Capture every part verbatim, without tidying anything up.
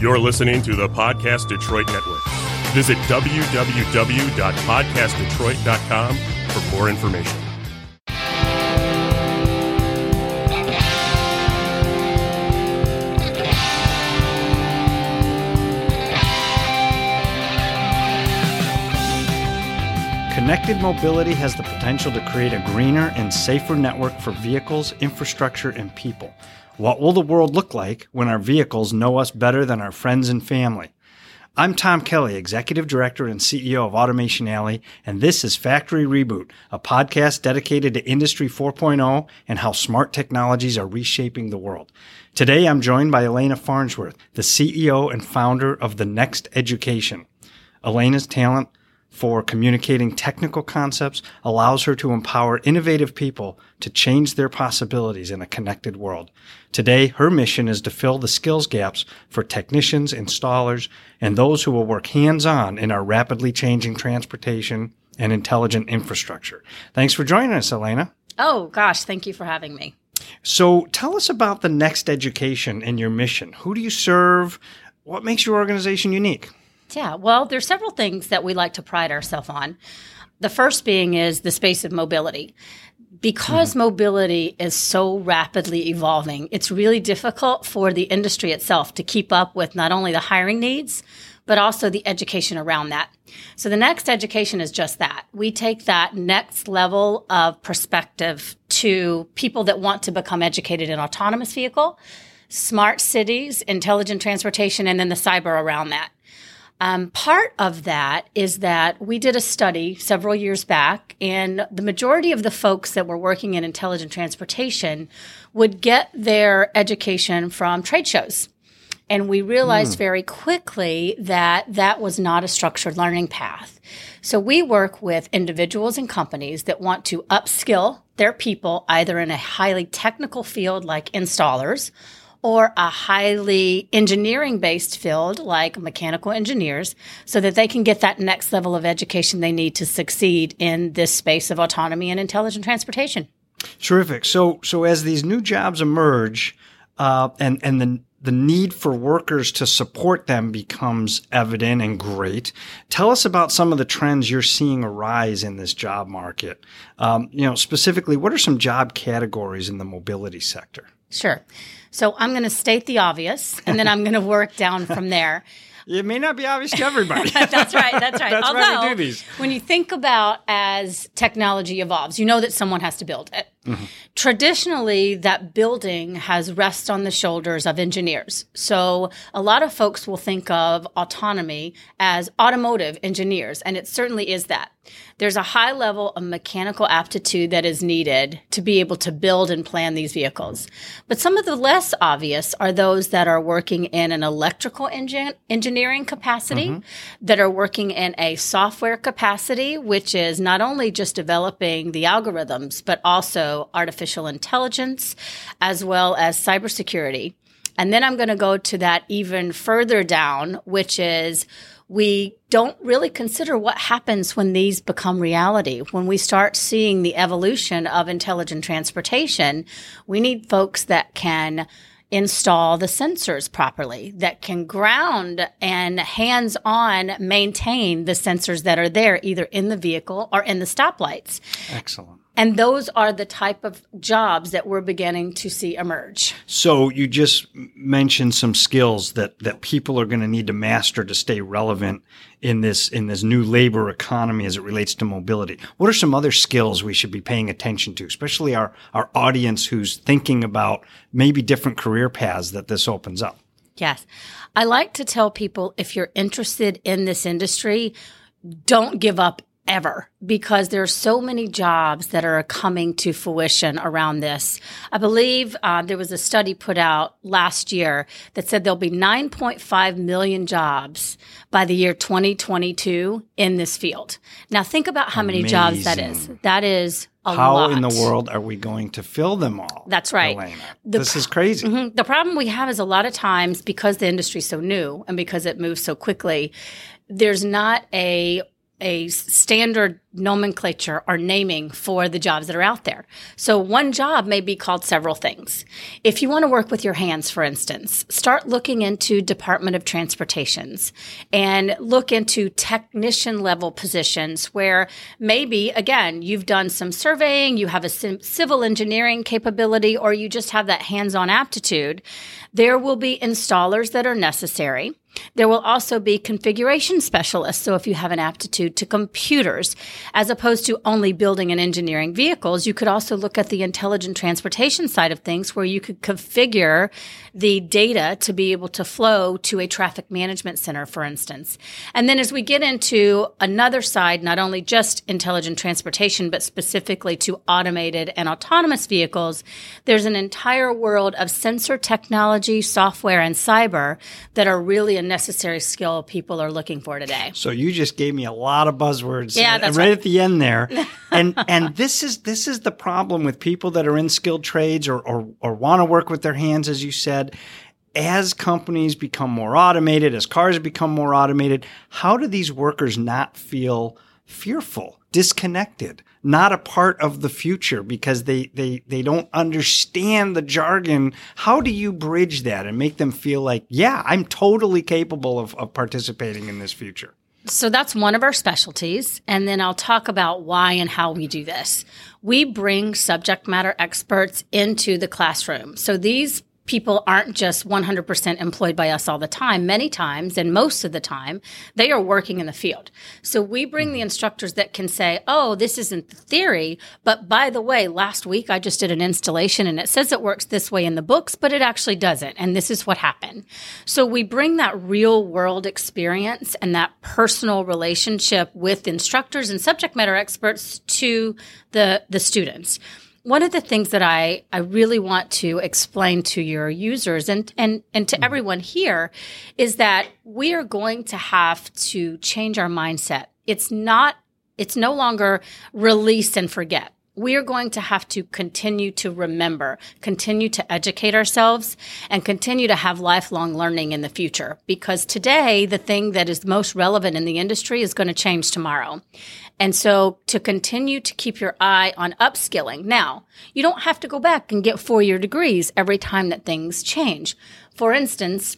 You're listening to the Podcast Detroit Network. Visit w w w dot podcast detroit dot com for more information. Connected mobility has the potential to create a greener and safer network for vehicles, infrastructure, and people. What will the world look like when our vehicles know us better than our friends and family? I'm Tom Kelly, Executive Director and C E O of Automation Alley, and this is Factory Reboot, a podcast dedicated to Industry four point oh and how smart technologies are reshaping the world. Today, I'm joined by Elena Farnsworth, the C E O and founder of The Next Education. Elena's talent for communicating technical concepts allows her to empower innovative people to change their possibilities in a connected world. Today, her mission is to fill the skills gaps for technicians, installers, and those who will work hands-on in our rapidly changing transportation and intelligent infrastructure. Thanks for joining us, Elena. Oh, gosh, thank you for having me. So tell us about The Next Education and your mission. Who do you serve? What makes your organization unique? Yeah, well, there's several things that we like to pride ourselves on. The first being is the space of mobility. Because mm-hmm. mobility is so rapidly evolving, it's really difficult for the industry itself to keep up with not only the hiring needs, but also the education around that. So the Next Education is just that. We take that next level of perspective to people that want to become educated in autonomous vehicle, smart cities, intelligent transportation, and then the cyber around that. Um, part of that is that we did a study several years back, and the majority of the folks that were working in intelligent transportation would get their education from trade shows. And we realized mm. very quickly that that was not a structured learning path. So we work with individuals and companies that want to upskill their people either in a highly technical field like installers or a highly engineering-based field like mechanical engineers so that they can get that next level of education they need to succeed in this space of autonomy and intelligent transportation. Terrific. So so as these new jobs emerge uh, and, and the, the need for workers to support them becomes evident and great, tell us about some of the trends you're seeing arise in this job market. Um, you know, specifically, what are some job categories in the mobility sector? Sure. So I'm going to state the obvious, and then I'm going to work down from there. It may not be obvious to everybody. That's right. That's right. That's Although, why we do these. When you think about as technology evolves, you know that someone has to build it. Mm-hmm. Traditionally, that building has rest on the shoulders of engineers. So a lot of folks will think of autonomy as automotive engineers, and it certainly is that. There's a high level of mechanical aptitude that is needed to be able to build and plan these vehicles. But some of the less obvious are those that are working in an electrical engine, engineering capacity, mm-hmm. that are working in a software capacity, which is not only just developing the algorithms, but also artificial intelligence, as well as cybersecurity. And then I'm going to go to that even further down, which is we don't really consider what happens when these become reality. When we start seeing the evolution of intelligent transportation, we need folks that can install the sensors properly, that can ground and hands-on maintain the sensors that are there either in the vehicle or in the stoplights. Excellent. And those are the type of jobs that we're beginning to see emerge. So you just mentioned some skills that, that people are going to need to master to stay relevant in this in this new labor economy as it relates to mobility. What are some other skills we should be paying attention to, especially our, our audience who's thinking about maybe different career paths that this opens up? Yes. I like to tell people if you're interested in this industry, don't give up ever, because there are so many jobs that are coming to fruition around this. I believe uh, there was a study put out last year that said there'll be nine point five million jobs by the year twenty twenty-two in this field. Now think about how many Amazing. jobs that is. That is a How lot. in the world are we going to fill them all? That's right. Elena? The this pro- is crazy. Mm-hmm. The problem we have is a lot of times because the industry is so new and because it moves so quickly, there's not a a standard nomenclature or naming for the jobs that are out there. So one job may be called several things. If you want to work with your hands, for instance, start looking into Department of Transportations and look into technician level positions where maybe, again, you've done some surveying, you have a sim- civil engineering capability, or you just have that hands-on aptitude. There will be installers that are necessary. There will also be configuration specialists. So if you have an aptitude to computers, as opposed to only building and engineering vehicles, you could also look at the intelligent transportation side of things where you could configure the data to be able to flow to a traffic management center, for instance. And then as we get into another side, not only just intelligent transportation, but specifically to automated and autonomous vehicles, there's an entire world of sensor technology, software, and cyber that are really a necessary skill people are looking for today. So you just gave me a lot of buzzwords. Yeah, that's right, right at the end there. And and this is this is the problem with people that are in skilled trades or or, or want to work with their hands, as you said. As companies become more automated, as cars become more automated, how do these workers not feel fearful, disconnected, not a part of the future because they, they, they don't understand the jargon? How do you bridge that and make them feel like, yeah, I'm totally capable of, of participating in this future? So that's one of our specialties. And then I'll talk about why and how we do this. We bring subject matter experts into the classroom. So these people aren't just one hundred percent employed by us all the time. Many times, and most of the time, they are working in the field. So we bring the instructors that can say, oh, this isn't the theory, but by the way, last week I just did an installation and it says it works this way in the books, but it actually doesn't. And this is what happened. So we bring that real world experience and that personal relationship with instructors and subject matter experts to the, the students. One of the things that I, I really want to explain to your users and, and, and to everyone here is that we are going to have to change our mindset. It's not, it's no longer release and forget. We are going to have to continue to remember, continue to educate ourselves, and continue to have lifelong learning in the future. Because today, the thing that is most relevant in the industry is going to change tomorrow. And so to continue to keep your eye on upskilling. Now, you don't have to go back and get four-year degrees every time that things change. For instance,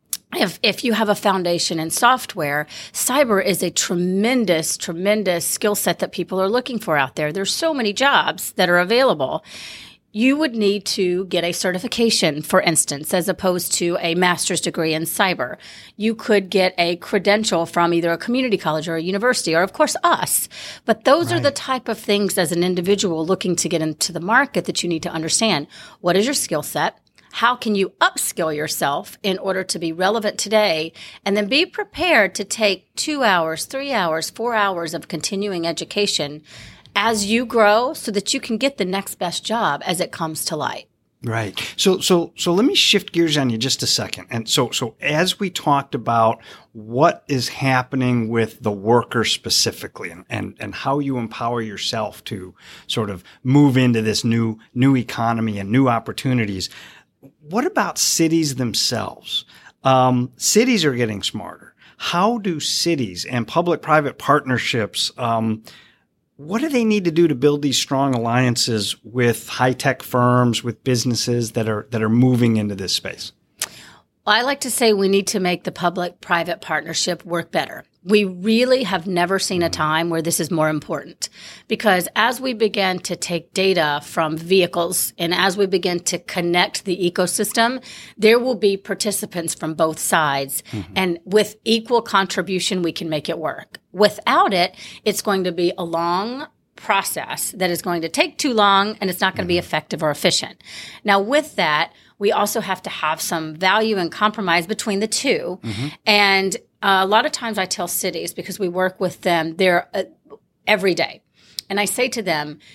If if you have a foundation in software, cyber is a tremendous, tremendous skill set that people are looking for out there. There's so many jobs that are available. You would need to get a certification, for instance, as opposed to a master's degree in cyber. You could get a credential from either a community college or a university, or of course us. But those right. are the type of things as an individual looking to get into the market that you need to understand. What is your skill set? How can you upskill yourself in order to be relevant today? And then be prepared to take two hours, three hours, four hours of continuing education as you grow so that you can get the next best job as it comes to light. Right. So, so, so let me shift gears on you just a second. And so, so as we talked about what is happening with the worker specifically and, and, and how you empower yourself to sort of move into this new, new economy and new opportunities. What about cities themselves? Um, cities are getting smarter. How do cities and public-private partnerships, um, what do they need to do to build these strong alliances with high-tech firms, with businesses that are that are moving into this space? Well, I like to say we need to make the public-private partnership work better. We really have never seen a time where this is more important, because as we begin to take data from vehicles and as we begin to connect the ecosystem, there will be participants from both sides. Mm-hmm. And with equal contribution, we can make it work. Without it, it's going to be a long process that is going to take too long and it's not going to be effective or efficient. Now, with that, we also have to have some value and compromise between the two. Mm-hmm. And uh, a lot of times I tell cities, because we work with them, they're uh, every day. And I say to them,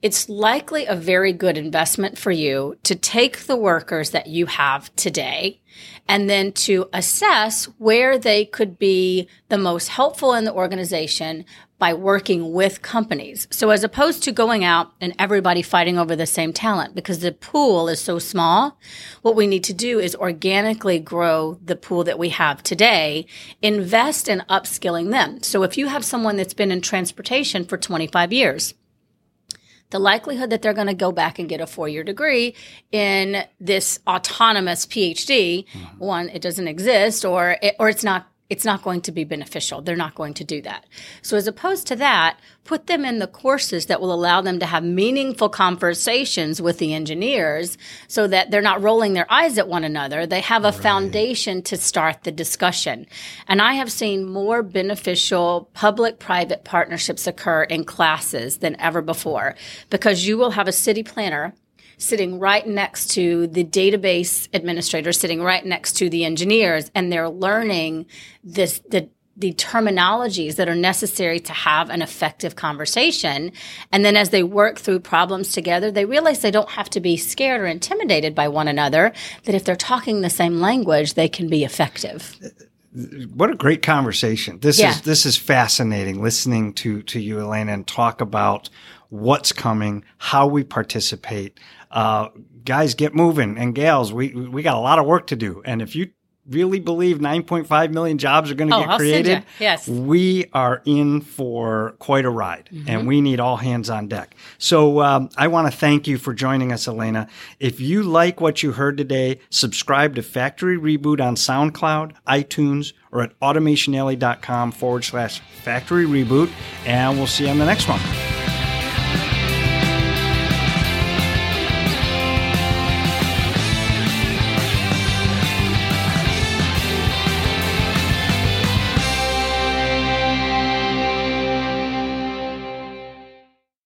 it's likely a very good investment for you to take the workers that you have today and then to assess where they could be the most helpful in the organization by working with companies. So as opposed to going out and everybody fighting over the same talent, because the pool is so small, what we need to do is organically grow the pool that we have today, invest in upskilling them. So if you have someone that's been in transportation for twenty-five years, the likelihood that they're going to go back and get a four-year degree in this autonomous P H D, mm-hmm. one, it doesn't exist, or it, or it's not it's not going to be beneficial. They're not going to do that. So as opposed to that, put them in the courses that will allow them to have meaningful conversations with the engineers so that they're not rolling their eyes at one another. They have a right. foundation to start the discussion. And I have seen more beneficial public-private partnerships occur in classes than ever before, because you will have a city planner sitting right next to the database administrator, sitting right next to the engineers, and they're learning this the the terminologies that are necessary to have an effective conversation. And then as they work through problems together, they realize they don't have to be scared or intimidated by one another, that if they're talking the same language, they can be effective. What a great conversation. This yeah. is this is fascinating, listening to to you, Elena, and talk about what's coming, how we participate. Uh, guys, get moving, and gals, we we got a lot of work to do. And if you really believe nine point five million jobs are going to oh, get I'll created, yes. we are in for quite a ride, mm-hmm. and we need all hands on deck. So um, I want to thank you for joining us, Elena. If you like what you heard today, subscribe to Factory Reboot on SoundCloud, iTunes, or at automationalley.com forward slash Factory Reboot, and we'll see you on the next one.